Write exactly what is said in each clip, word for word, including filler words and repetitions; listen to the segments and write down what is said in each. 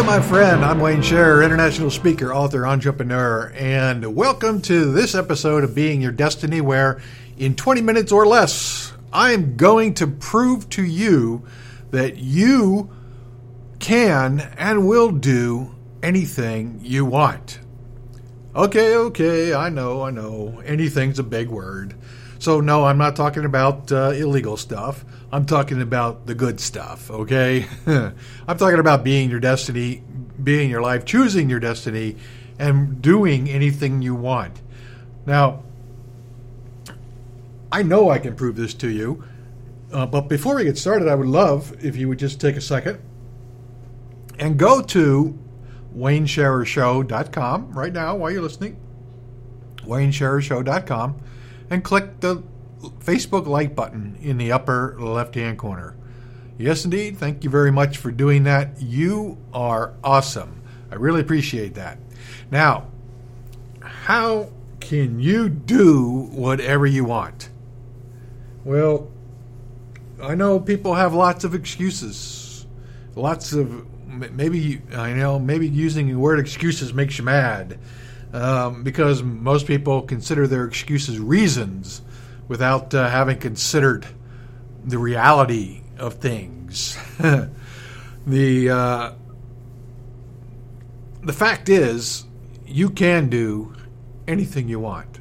my friend. I'm Wayne Scherer, international speaker, author, entrepreneur, and welcome to this episode of Being Your Destiny, where in twenty minutes or less, I am going to prove to you that you can and will do anything you want. Okay, okay, I know, I know. Anything's a big word. So no, I'm not talking about uh, illegal stuff. I'm talking about the good stuff, okay? I'm talking about being your destiny, being your life, choosing your destiny, and doing anything you want. Now, I know I can prove this to you, uh, but before we get started, I would love if you would just take a second and go to Wayne Scherer Show dot com right now while you're listening, Wayne Scherer Show dot com, and click the Facebook like button in the upper left-hand corner. Yes, indeed. Thank you very much for doing that. You are awesome. I really appreciate that. Now, how can you do whatever you want? Well, I know people have lots of excuses. Lots of, maybe, I know, maybe using the word excuses makes you mad. Um, because most people consider their excuses reasons without uh, having considered the reality of things. the uh, the fact is, you can do anything you want,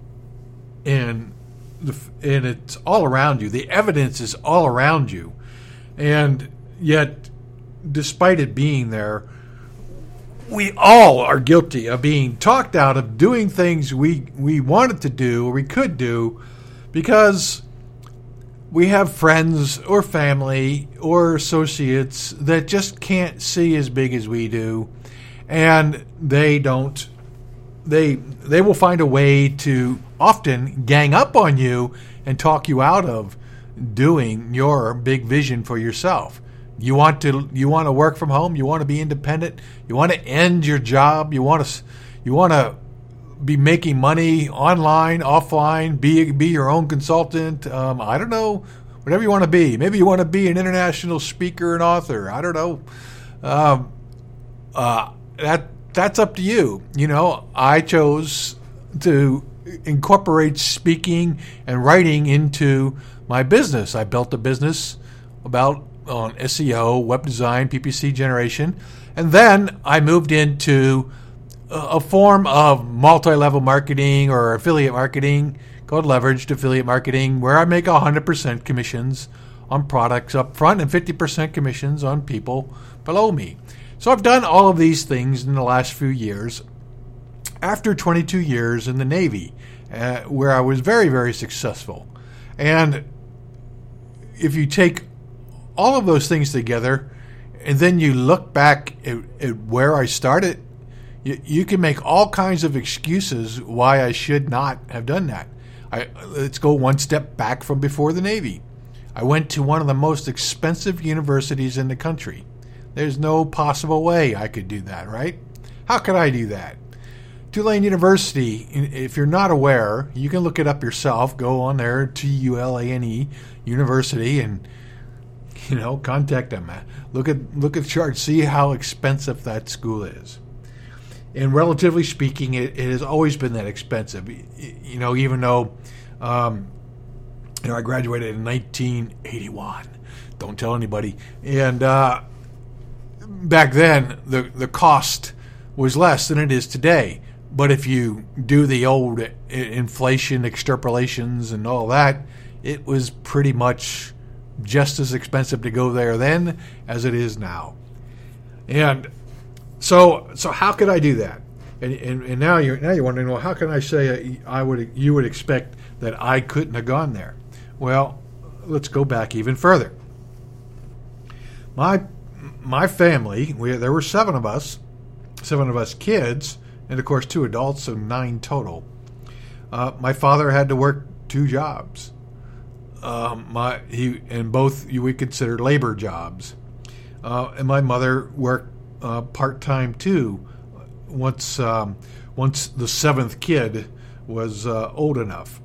and the, and it's all around you. The evidence is all around you, and yet, despite it being there, we all are guilty of being talked out of doing things we, we wanted to do or we could do because we have friends or family or associates that just can't see as big as we do, and they don't they they will find a way to often gang up on you and talk you out of doing your big vision for yourself. You want to you want to work from home. You want to be independent. You want to end your job. You want to you want to be making money online, offline. Be be your own consultant. Um, I don't know, whatever you want to be. Maybe you want to be an international speaker and author. I don't know. Um, uh, that that's up to you. You know, I chose to incorporate speaking and writing into my business. I built a business about on S E O, web design, P P C generation. And then I moved into a form of multi-level marketing or affiliate marketing called leveraged affiliate marketing, where I make one hundred percent commissions on products up front and fifty percent commissions on people below me. So I've done all of these things in the last few years after twenty-two years in the Navy, uh, where I was very, very successful. And if you take all of those things together, and then you look back at, at where I started, you, you can make all kinds of excuses why I should not have done that. I, let's go one step back from before the Navy. I went to one of the most expensive universities in the country. There's no possible way I could do that, right? How could I do that? Tulane University, if you're not aware, you can look it up yourself. Go on there, T U L A N E, University, and You know, contact them. Look at look at the chart. See how expensive that school is. And relatively speaking, it, it has always been that expensive. You know, even though, um, you know, I graduated in nineteen eighty-one. Don't tell anybody. And uh, back then, the the cost was less than it is today. But if you do the old inflation extrapolations and all that, it was pretty much just as expensive to go there then as it is now. And so so how could I do that? And and, and now you're now you're wondering, well, how can I say I would you would expect that I couldn't have gone there? Well, let's go back even further. My my family, we, there were seven of us, seven of us kids, and of course two adults, so nine total. Uh, my father had to work two jobs. Um, my he and both we consider labor jobs, uh, and my mother worked uh, part time too. Once um, once the seventh kid was uh, old enough,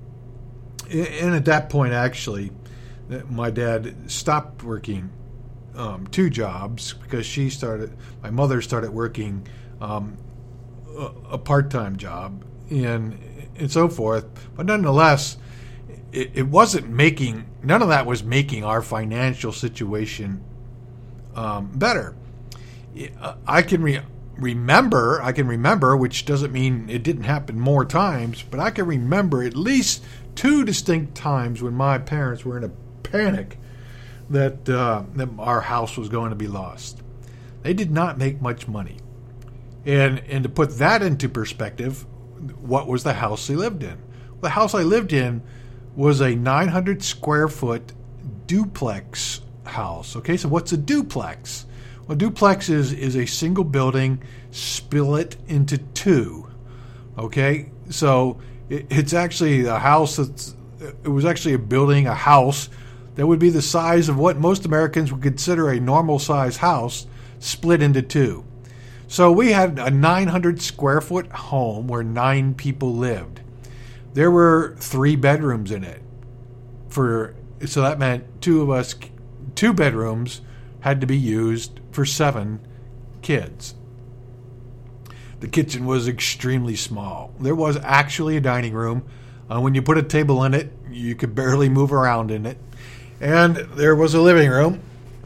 and at that point, actually, my dad stopped working um, two jobs because she started. My mother started working um, a, a part-time job and and so forth. But nonetheless, it, it wasn't making. None of that was making our financial situation um, better. I can re- remember. I can remember, which doesn't mean it didn't happen more times, but I can remember at least two distinct times when my parents were in a panic that, uh, that our house was going to be lost. They did not make much money. And and to put that into perspective, what was the house they lived in? The house I lived in was a nine hundred square foot duplex house. Okay, so what's a duplex? Well, a duplex is, is a single building split into two. Okay, so it, it's actually a house that's, it was actually a building, a house that would be the size of what most Americans would consider a normal size house split into two. So we had a nine hundred square foot home where nine people lived. There were three bedrooms in it. For so that meant two of us, two bedrooms had to be used for seven kids. The kitchen was extremely small. There was actually a dining room. Uh, when you put a table in it, you could barely move around in it. And there was a living room.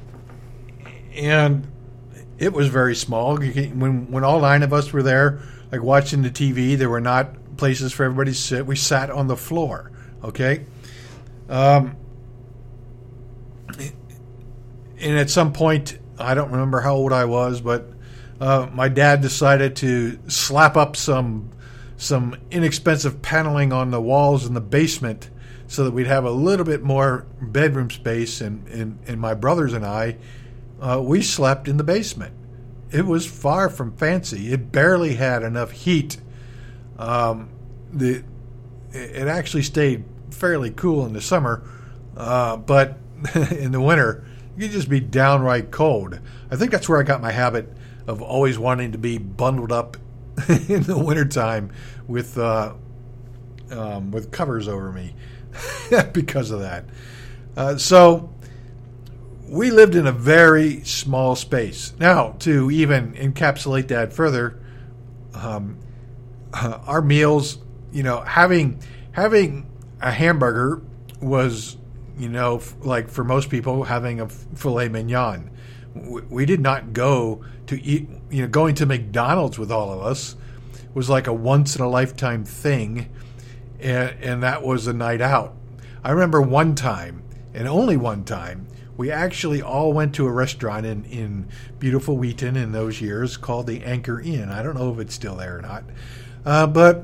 And it was very small. When when all nine of us were there, like watching the T V, there were not places for everybody to sit. We sat on the floor. Okay? Um, and at some point, I don't remember how old I was, but uh, my dad decided to slap up some some inexpensive paneling on the walls in the basement so that we'd have a little bit more bedroom space. And, and, and my brothers and I, uh, we slept in the basement. It was far from fancy. It barely had enough heat. Um, the it actually stayed fairly cool in the summer, uh, but in the winter, you could just be downright cold. I think that's where I got my habit of always wanting to be bundled up in the wintertime with uh, um, with covers over me because of that. Uh, so we lived in a very small space. Now, to even encapsulate that further, um, uh, our meals, you know, having having a hamburger was, you know, f- like for most people, having a filet mignon. We, we did not go to eat, you know, going to McDonald's with all of us was like a once in a lifetime thing. And, and that was a night out. I remember one time, and only one time, we actually all went to a restaurant in, in beautiful Wheaton in those years called the Anchor Inn. I don't know if it's still there or not. Uh, but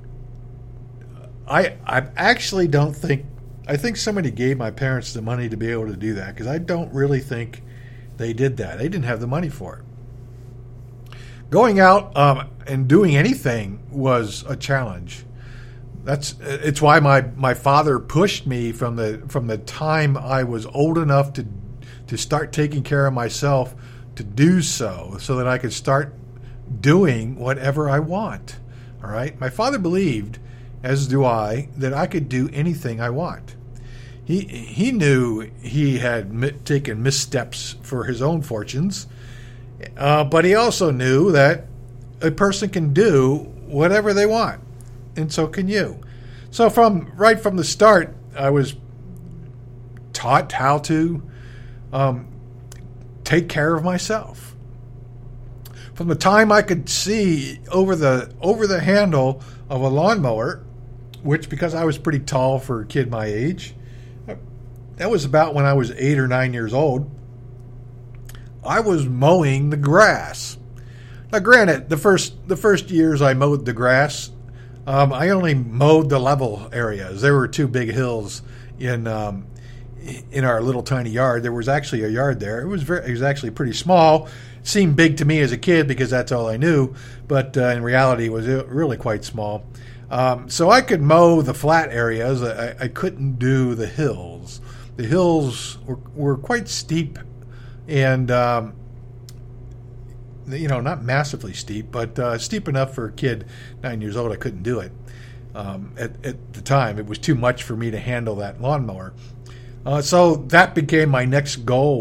I I actually don't think, I think somebody gave my parents the money to be able to do that, because I don't really think they did that. They didn't have the money for it. Going out um, and doing anything was a challenge. That's it's why my, my father pushed me from the from the time I was old enough to to start taking care of myself to do so, so that I could start doing whatever I want. All right, my father believed, as do I, that I could do anything I want. He he knew he had mi- taken missteps for his own fortunes, uh, but he also knew that a person can do whatever they want, and so can you. So from right from the start, I was taught how to um, take care of myself. From the time I could see over the over the handle of a lawnmower, which, because I was pretty tall for a kid my age, that was about when I was eight or nine years old, I was mowing the grass. Now, granted, the first the first years I mowed the grass, um, I only mowed the level areas. There were two big hills in um, in our little tiny yard. There was actually a yard there. It was very, it was actually pretty small. It seemed big to me as a kid because that's all I knew, but uh, in reality, it was really quite small. Um, so I could mow the flat areas. I, I couldn't do the hills. The hills were, were quite steep and, um, you know, not massively steep, but uh, steep enough for a kid nine years old. I couldn't do it. Um, at, at the time, it was too much for me to handle that lawnmower. Uh, so that became my next goal.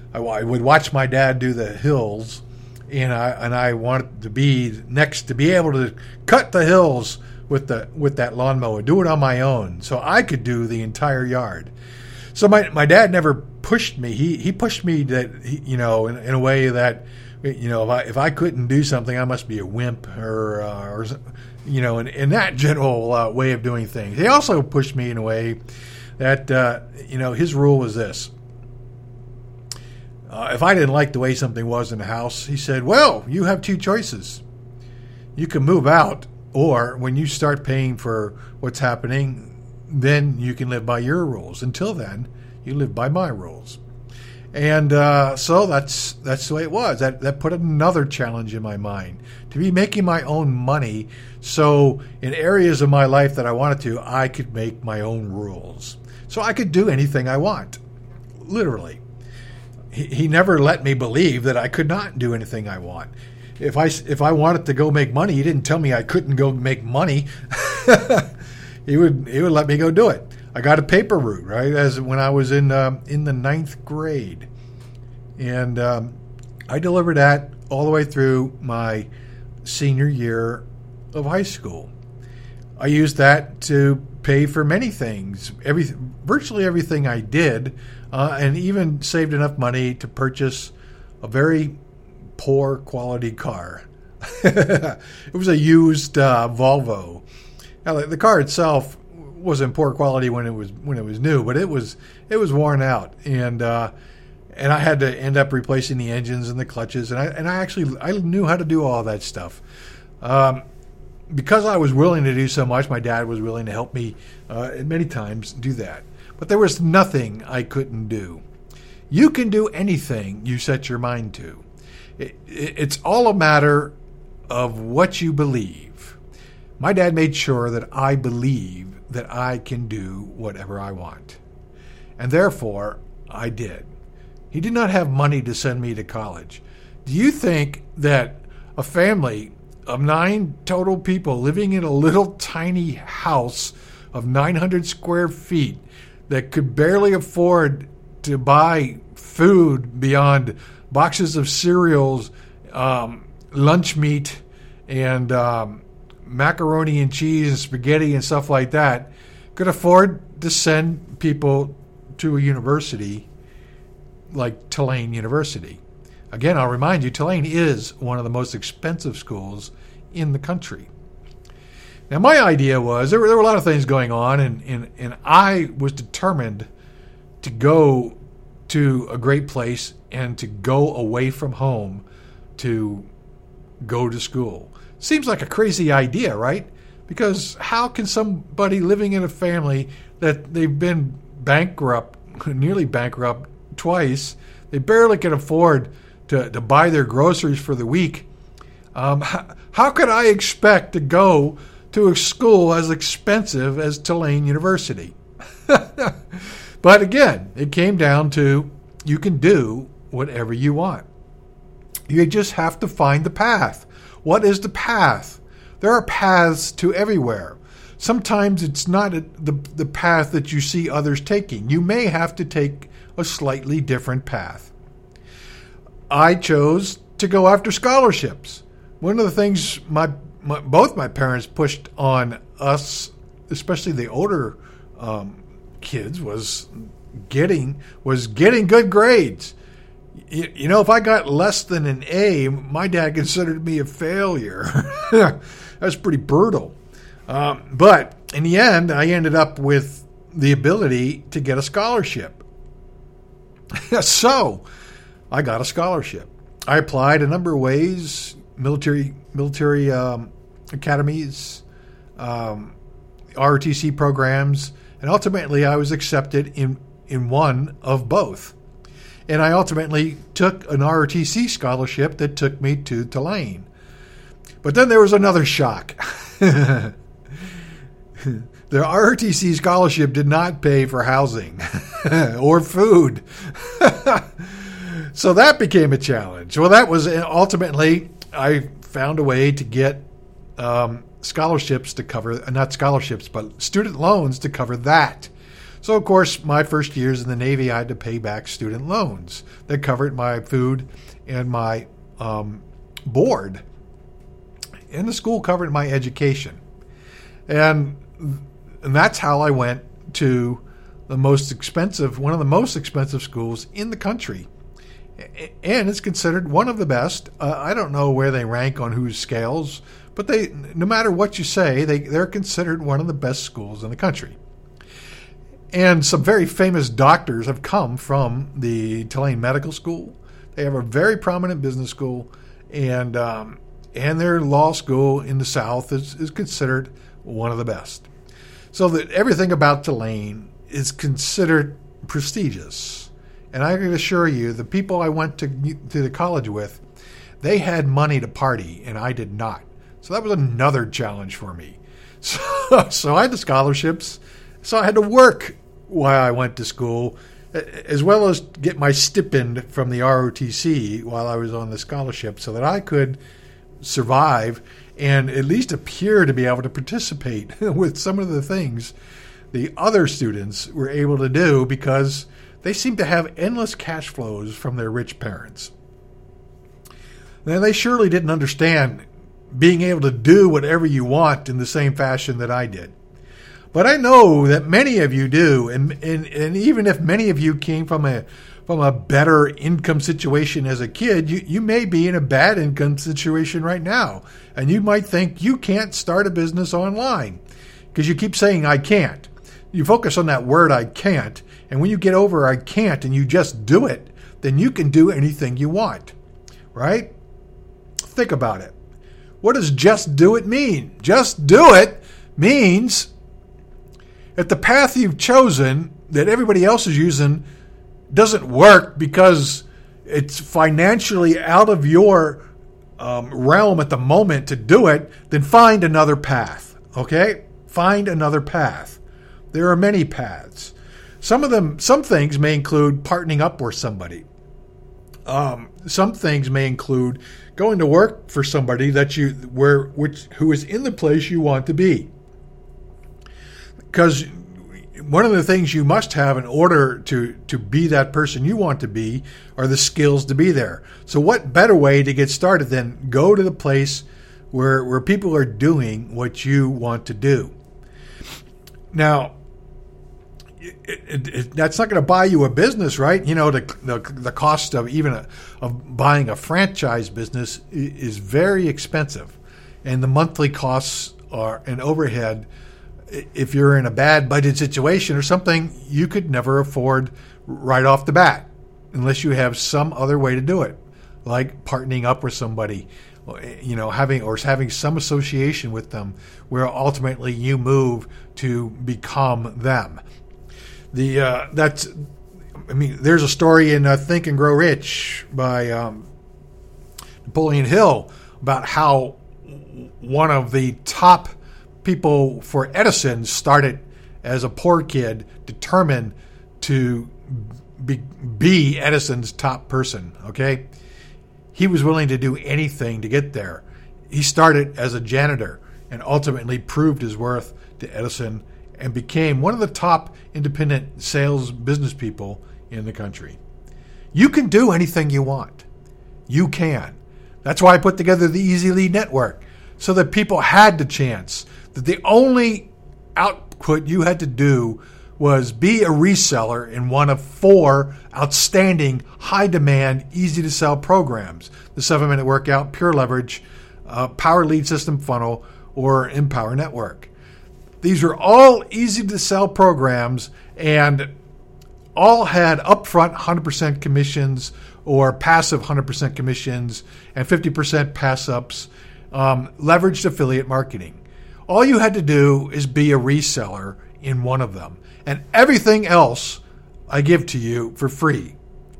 I, I would watch my dad do the hills, and I and I wanted to be next to be able to cut the hills with the with that lawnmower, do it on my own, so I could do the entire yard. So my my dad never pushed me. He he pushed me that he, you know in, in a way that you know if I if I couldn't do something, I must be a wimp or uh, or you know in, in that general uh, way of doing things. He also pushed me in a way that uh, you know his rule was this. Uh, if I didn't like the way something was in the house, he said, well, you have two choices. You can move out, or when you start paying for what's happening, then you can live by your rules. Until then, you live by my rules. And uh, so that's that's the way it was. That, that put another challenge in my mind, to be making my own money. So in areas of my life that I wanted to, I could make my own rules. So I could do anything I want, literally. He never let me believe that I could not do anything I want. If I, if I wanted to go make money, he didn't tell me I couldn't go make money. he would he would let me go do it. I got a paper route, right, as when I was in um, in the ninth grade. And um, I delivered that all the way through my senior year of high school. I used that to pay for many things, every, virtually everything I did. Uh, and even saved enough money to purchase a very poor quality car. It was a used uh, Volvo. Now, the car itself was in poor quality when it was when it was new, but it was it was worn out, and uh, and I had to end up replacing the engines and the clutches, and I and I actually I knew how to do all that stuff. Um, because I was willing to do so much, my dad was willing to help me uh, many times do that. But there was nothing I couldn't do. You can do anything you set your mind to. It, it, it's all a matter of what you believe. My dad made sure that I believe that I can do whatever I want. And therefore, I did. He did not have money to send me to college. Do you think that a family of nine total people living in a little tiny house of nine hundred square feet that could barely afford to buy food beyond boxes of cereals, um, lunch meat, and um, macaroni and cheese and spaghetti and stuff like that, could afford to send people to a university like Tulane University? Again, I'll remind you, Tulane is one of the most expensive schools in the country. Now, my idea was, there were, there were a lot of things going on, and, and, and I was determined to go to a great place and to go away from home to go to school. Seems like a crazy idea, right? Because how can somebody living in a family that they've been bankrupt, nearly bankrupt twice, they barely can afford to, to buy their groceries for the week, um, how, how could I expect to go to a school as expensive as Tulane University? But again, it came down to, you can do whatever you want. You just have to find the path. What is the path? There are paths to everywhere. Sometimes it's not a, the, the path that you see others taking. You may have to take a slightly different path. I chose to go after scholarships. One of the things my My, both my parents pushed on us, especially the older um, kids, was getting was getting good grades. You, you know, if I got less than an A, my dad considered me a failure. That's pretty brutal. Um, but in the end, I ended up with the ability to get a scholarship. So I got a scholarship. I applied a number of ways, military military um, academies, um, R O T C programs, and ultimately I was accepted in, in one of both. And I ultimately took an R O T C scholarship that took me to Tulane. But then there was another shock. The R O T C scholarship did not pay for housing or food. So that became a challenge. Well, that was ultimately, I found a way to get um, scholarships to cover, not scholarships, but student loans to cover that. So, of course, my first years in the Navy, I had to pay back student loans that covered my food and my um, board. And the school covered my education. And, and that's how I went to the most expensive, one of the most expensive schools in the country. And it's considered one of the best. Uh, I don't know where they rank on whose scales, but they, no matter what you say, they, they're considered one of the best schools in the country. And some very famous doctors have come from the Tulane Medical School. They have a very prominent business school, and um, and their law school in the South is, is considered one of the best. So that everything about Tulane is considered prestigious. And I can assure you, the people I went to to the college with, they had money to party, and I did not. So that was another challenge for me. So, so I had the scholarships. So I had to work while I went to school, as well as get my stipend from the R O T C while I was on the scholarship, so that I could survive and at least appear to be able to participate with some of the things the other students were able to do, because they seemed to have endless cash flows from their rich parents. Now, they surely didn't understand being able to do whatever you want in the same fashion that I did. But I know that many of you do, and, and and even if many of you came from a from a better income situation as a kid, you, you may be in a bad income situation right now. And you might think you can't start a business online because you keep saying, I can't. You focus on that word, I can't. And when you get over I can't and you just do it, then you can do anything you want, right? Think about it. What does just do it mean? Just do it means if the path you've chosen that everybody else is using doesn't work because it's financially out of your um, realm at the moment to do it, then find another path, okay? Find another path. There are many paths. Some of them, some things may include partnering up with somebody. Um, some things may include going to work for somebody that you where which who is in the place you want to be. Because one of the things you must have in order to, to be that person you want to be are the skills to be there. So what better way to get started than go to the place where where people are doing what you want to do. Now, it, it, it, that's not going to buy you a business, right? You know, the the, the cost of even a, of buying a franchise business is very expensive, and the monthly costs are an overhead. If you're in a bad budget situation or something, you could never afford right off the bat unless you have some other way to do it, like partnering up with somebody, you know, having or having some association with them where ultimately you move to become them. The uh, that's, I mean, there's a story in uh, Think and Grow Rich by um, Napoleon Hill about how one of the top people for Edison started as a poor kid, determined to be, be Edison's top person, okay? He was willing to do anything to get there. He started as a janitor and ultimately proved his worth to Edison and became one of the top independent sales business people in the country. You can do anything you want. You can. That's why I put together the Easy Lead Network, so that people had the chance, that the only output you had to do was be a reseller in one of four outstanding, high-demand, easy-to-sell programs: the seven-minute Workout, Pure Leverage, uh, Power Lead System Funnel, or Empower Network. These were all easy-to-sell programs, and all had upfront one hundred percent commissions or passive one hundred percent commissions and fifty percent pass-ups, um, leveraged affiliate marketing. All you had to do is be a reseller in one of them. And everything else I give to you for free.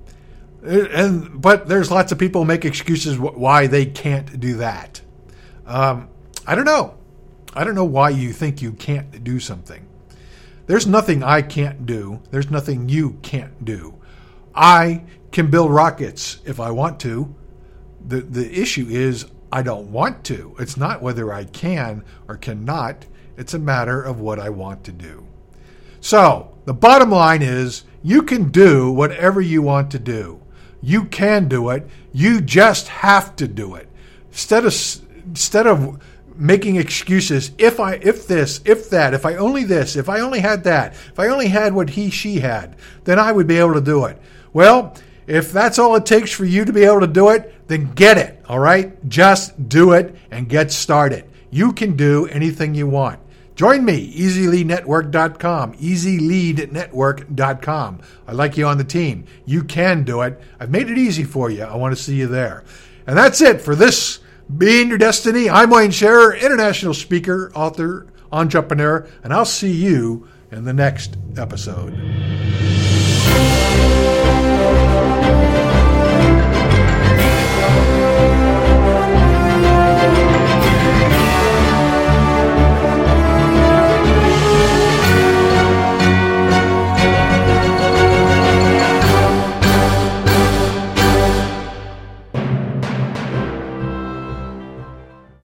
And but there's lots of people who make excuses why they can't do that. Um, I don't know. I don't know why you think you can't do something. There's nothing I can't do. There's nothing you can't do. I can build rockets if I want to. The the issue is I don't want to. It's not whether I can or cannot. It's a matter of what I want to do. So The bottom line is you can do whatever you want to do. You can do it. You just have to do it. Instead of instead of making excuses, if I if this, if that, if I only this, if I only had that, if I only had what he she had, then I would be able to do it. Well, if that's all it takes for you to be able to do it, then get it, all right? Just do it and get started. You can do anything you want. Join me, easy lead network dot com, easy lead network dot com. I'd like you on the team. You can do it. I've made it easy for you. I want to see you there. And that's it for this Being Your Destiny. I'm Wayne Scherer, international speaker, author, entrepreneur, and I'll see you in the next episode.